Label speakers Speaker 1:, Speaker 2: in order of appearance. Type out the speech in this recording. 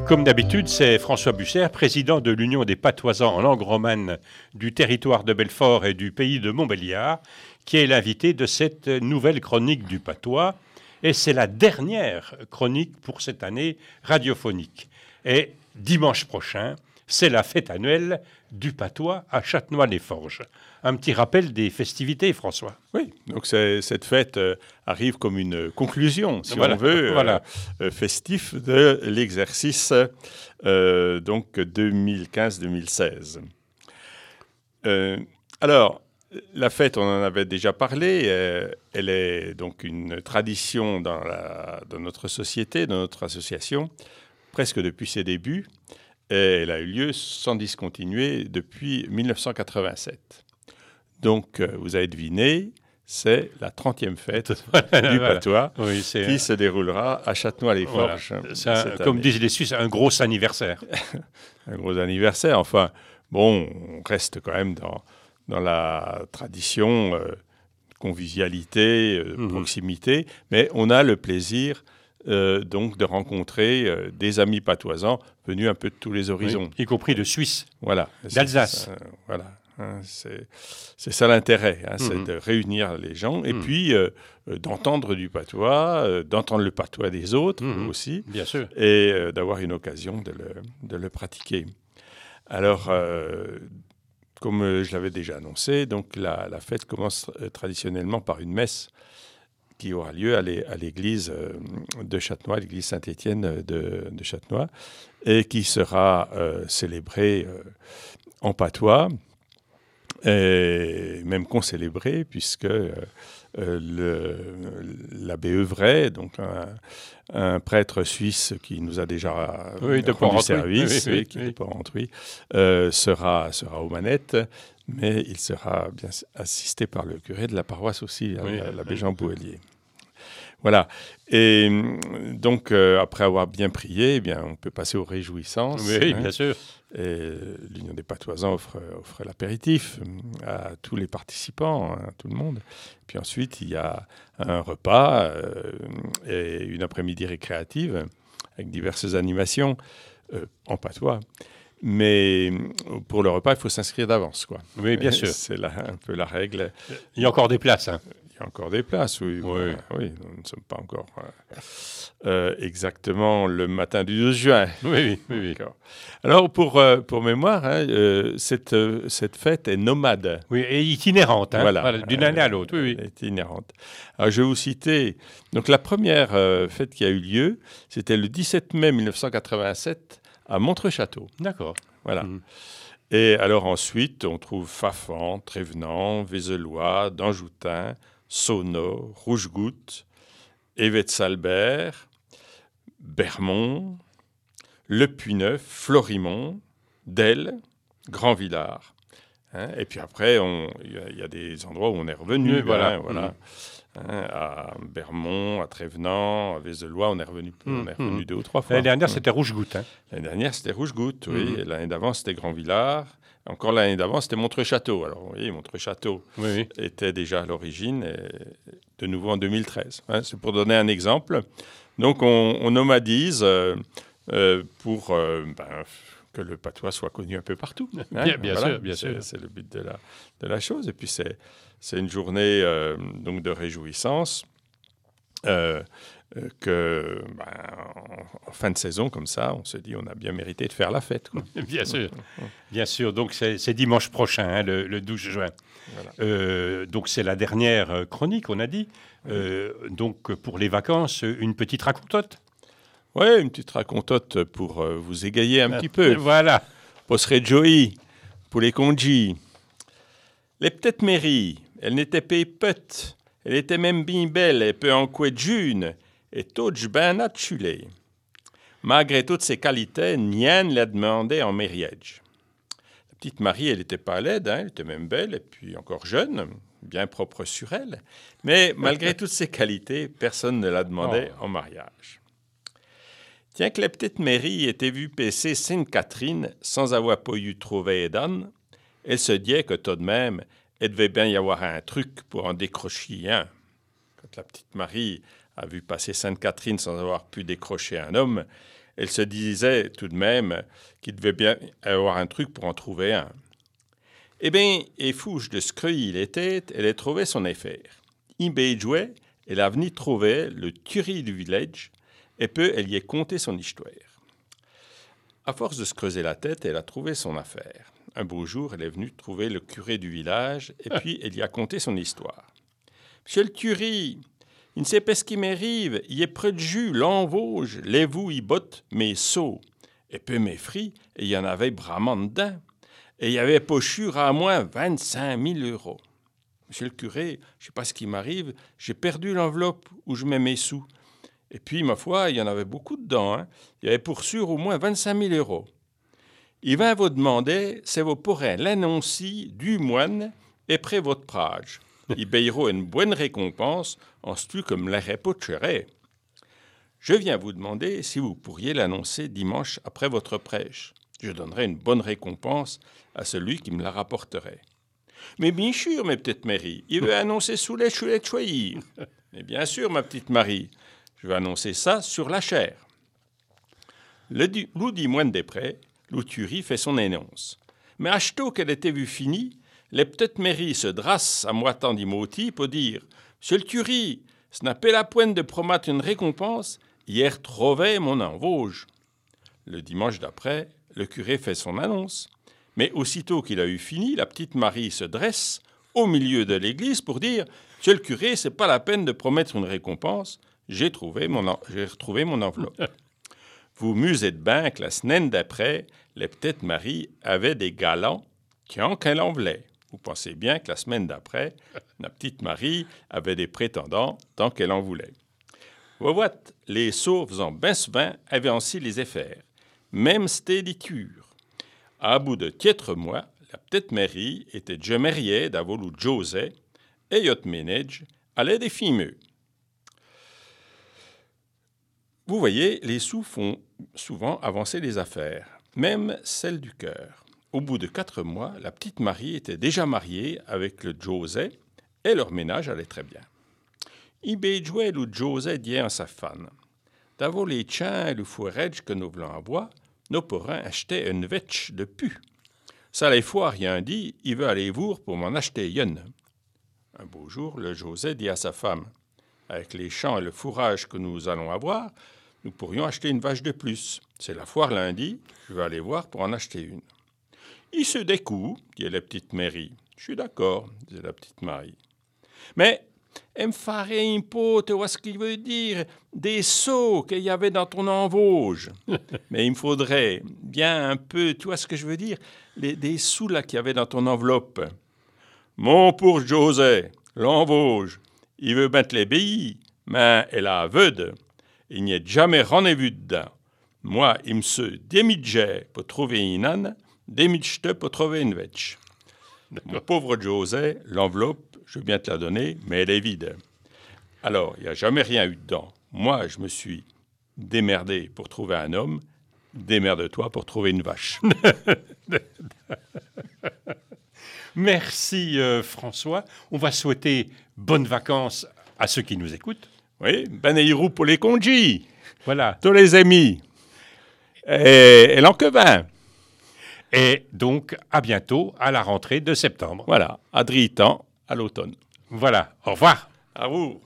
Speaker 1: Comme d'habitude, c'est François Bucer, président de l'Union des patoisans en langue romane du territoire de Belfort et du pays de Montbéliard, qui est l'invité de cette nouvelle chronique du patois. Et c'est la dernière chronique pour cette année radiophonique. Et dimanche prochain, c'est la fête annuelle du patois à Châtenois-les-Forges. Un petit rappel des festivités, François.
Speaker 2: Oui, donc cette fête arrive comme une conclusion, si
Speaker 1: Voilà,
Speaker 2: on veut,
Speaker 1: voilà.
Speaker 2: festif de l'exercice donc 2015-2016. Alors, la fête, on en avait déjà parlé, elle est donc une tradition dans notre société, dans notre association, presque depuis ses débuts, et elle a eu lieu sans discontinuer depuis 1987. Donc, vous avez deviné, c'est la 30e fête du patois
Speaker 1: Oui,
Speaker 2: qui se déroulera à Châtenois-les-Forges.
Speaker 1: Voilà. Comme disent les Suisses, un gros anniversaire.
Speaker 2: Un gros anniversaire. Enfin, bon, on reste quand même dans la tradition, convivialité, proximité, mais on a le plaisir donc de rencontrer des amis patoisans venus un peu de tous les horizons.
Speaker 1: Oui, y compris de Suisse,
Speaker 2: voilà.
Speaker 1: d'Alsace.
Speaker 2: Voilà. C'est ça l'intérêt, c'est de réunir les gens et puis d'entendre du patois, d'entendre le patois des autres aussi,
Speaker 1: bien sûr,
Speaker 2: et d'avoir une occasion de le pratiquer. Alors, comme je l'avais déjà annoncé, donc la fête commence traditionnellement par une messe qui aura lieu à l'église de Châtenois, l'église Saint-Étienne de Châtenois, et qui sera célébrée en patois, et même concélébrée, puisque l'abbé Euvray, donc un prêtre suisse qui nous a déjà rendu service, qui est de Port-Rentruy, sera aux manettes, mais il sera bien assisté par le curé de la paroisse aussi, l'abbé Jean Boëlier. Voilà. Et donc, après avoir bien prié, eh bien, on peut passer aux réjouissances.
Speaker 1: Oui, bien sûr.
Speaker 2: Et l'Union des patoisans offre l'apéritif à tous les participants, à tout le monde. Puis ensuite, il y a un repas et une après-midi récréative avec diverses animations en patois. Mais pour le repas, il faut s'inscrire d'avance, quoi.
Speaker 1: Oui, bien sûr.
Speaker 2: C'est un peu la règle.
Speaker 1: Il y a encore des places, hein.
Speaker 2: Il y a encore des places, oui.
Speaker 1: Oui.
Speaker 2: Oui, nous ne sommes pas encore exactement le matin du 12 juin.
Speaker 1: Oui.
Speaker 2: Alors, pour mémoire, cette fête est nomade.
Speaker 1: Oui, et itinérante, hein.
Speaker 2: Voilà,
Speaker 1: d'une année à l'autre, oui.
Speaker 2: Elle est itinérante. Alors, je vais vous citer. Donc, la première fête qui a eu lieu, c'était le 17 mai 1987 à Montreux-Château.
Speaker 1: D'accord.
Speaker 2: Voilà. Et alors ensuite, on trouve Fafan, Trévenant, Vézelois, Danjoutin, Sauno, Rouge-Goutte, Évêque-Salbert, Bermont, Le Puy-Neuf, Florimont, Delle, Grand-Villard. Et puis après, il y a des endroits où on est revenu.
Speaker 1: Oui, voilà.
Speaker 2: À Bermont, à Trévenant, à Vézelois, on est revenu 2 ou 3 fois.
Speaker 1: L'année dernière, c'était Rouge-Goutte. Hein.
Speaker 2: L'année dernière, c'était Rouge-Goutte, oui. Et l'année d'avant, c'était Grand-Villard. Encore l'année d'avant, c'était Montreux-Château. Alors, vous voyez, Montreux-Château était déjà à l'origine, et de nouveau en 2013. C'est pour donner un exemple. Donc, on nomadise pour que le patois soit connu un peu partout.
Speaker 1: Bien sûr.
Speaker 2: C'est le but de la chose. Et puis, c'est une journée donc de réjouissance que, en fin de saison, comme ça, on se dit on a bien mérité de faire la fête, quoi.
Speaker 1: Bien sûr. Donc, c'est dimanche prochain, hein, le 12 juin. Voilà. Donc, c'est la dernière chronique, on a dit. Donc, pour les vacances, une petite racontote.
Speaker 2: Oui, une petite racontote pour vous égayer un petit peu.
Speaker 1: Voilà.
Speaker 2: Posserait Joey, pour les congis. Les petites mairies, elles n'étaient pas putes. Elle était même bien belle et peu en couette june, et toute ben atchulée. Malgré toutes ses qualités, nien la demandait en mariage. La petite Marie, elle n'était pas laide, elle était même belle, et puis encore jeune, bien propre sur elle. Mais malgré toutes ses qualités, personne ne la demandait en mariage. Tiens que la petite Marie était vue passer Sainte-Catherine sans avoir pas eu trouvé d'âne, elle se disait que tout de même, il devait bien y avoir un truc pour en décrocher un. Quand la petite Marie a vu passer Sainte-Catherine sans avoir pu décrocher un homme, Elle se disait tout de même qu'il devait bien avoir un truc pour en trouver un. Eh bien, et fouche de ce il était, elle a trouvé son affaire. Il jouait, elle a venu trouver le tuerie du village, et peu elle y a conté son histoire. À force de se creuser la tête, elle a trouvé son affaire. Un beau jour, elle est venue trouver le curé du village, et puis elle y a conté son histoire. Monsieur le tuerie, il ne sait pas ce qui m'arrive, il est près de jus, l'envauge, les vous y botte, mes seaux. Et peu mes fris, et il y en avait bramant dedans. Et il y avait pochure à moins 25 000 €. Monsieur le curé, je ne sais pas ce qui m'arrive, j'ai perdu l'enveloppe où je mets mes sous. Et puis, ma foi, il y en avait beaucoup dedans. Hein. Il y avait pour sûr au moins 25 000 €. Il va vous demander si vous pourrez l'annoncer du moine et près votre prage. Il payera une bonne récompense en ce comme la répocherait. Je viens vous demander si vous pourriez l'annoncer dimanche après votre prêche. Je donnerai une bonne récompense à celui qui me la rapporterait. Mais bien sûr, mes petites Marie, il veut annoncer sous les chouettes choyir. Mais bien sûr, ma petite Marie, je vais annoncer ça sur la chair. Lou dit moine des prés, Lou Tuerie fait son annonce. Mais achto qu'elle était vue finie, les petites Marie se drassent à moitant d'imoti pour dire « Monsieur le Tuerie, ce n'a pas la pointe de promettre une récompense, hier trouvait mon envauge. » Le dimanche d'après, le curé fait son annonce. Mais aussitôt qu'il a eu fini, la petite Marie se dresse au milieu de l'église pour dire « Monsieur le curé, c'est pas la peine de promettre une récompense, j'ai retrouvé mon enveloppe. » Vous musez bien que la semaine d'après, les petites Marie avaient des galants quand qu'elle en voulait. Vous pensez bien que la semaine d'après, la petite Marie avait des prétendants tant qu'elle en voulait. Vous voyez, les sourds faisant bien souvent avaient ainsi les affaires. Même c'était d'éture. À bout de 4 mois, la petite Marie était déjà mariée d'avolu José et yot ménage allait des fimeux. Vous voyez, les sous font souvent avancer les affaires, même celles du cœur. Au bout de 4 mois, la petite Marie était déjà mariée avec le José et leur ménage allait très bien. Il béjouait le José dit à sa femme. D'avant les chiens et le fourrage que nous voulons avoir, nous pourrons acheter une vetche de pu. Ça les fois rien dit, il veut aller voir pour m'en acheter une. Un beau jour, le José dit à sa femme, avec les champs et le fourrage que nous allons avoir, nous pourrions acheter une vache de plus. C'est la foire lundi, je vais aller voir pour en acheter une. Il se découle, dit la petite Marie. Je suis d'accord, dit la petite Marie. Mais, elle me ferait un pot, tu vois ce qu'il veut dire, des seaux qu'il y avait dans ton envauge. Mais il me faudrait bien un peu, tu vois ce que je veux dire, des sous là qu'il y avait dans ton enveloppe. Mon pour José, l'envauge, il veut mettre les billes, mais elle a aveugle. Il n'y a jamais rendez-vous dedans. Moi, il me se démidgeait pour trouver une âne, démidge pour trouver une vetche. Mon pauvre José, l'enveloppe, je veux bien te la donner, mais elle est vide. Alors, il n'y a jamais rien eu dedans. Moi, je me suis démerdé pour trouver un homme. Démerde-toi pour trouver une vache.
Speaker 1: Merci François. On va souhaiter bonnes vacances à ceux qui nous écoutent.
Speaker 2: Oui, Baneirou pour les congés.
Speaker 1: Voilà.
Speaker 2: Tous les amis. Et l'enquevin.
Speaker 1: Et donc, à bientôt, à la rentrée de septembre.
Speaker 2: Voilà, à Dritan, à l'automne.
Speaker 1: Voilà, au revoir.
Speaker 2: À vous.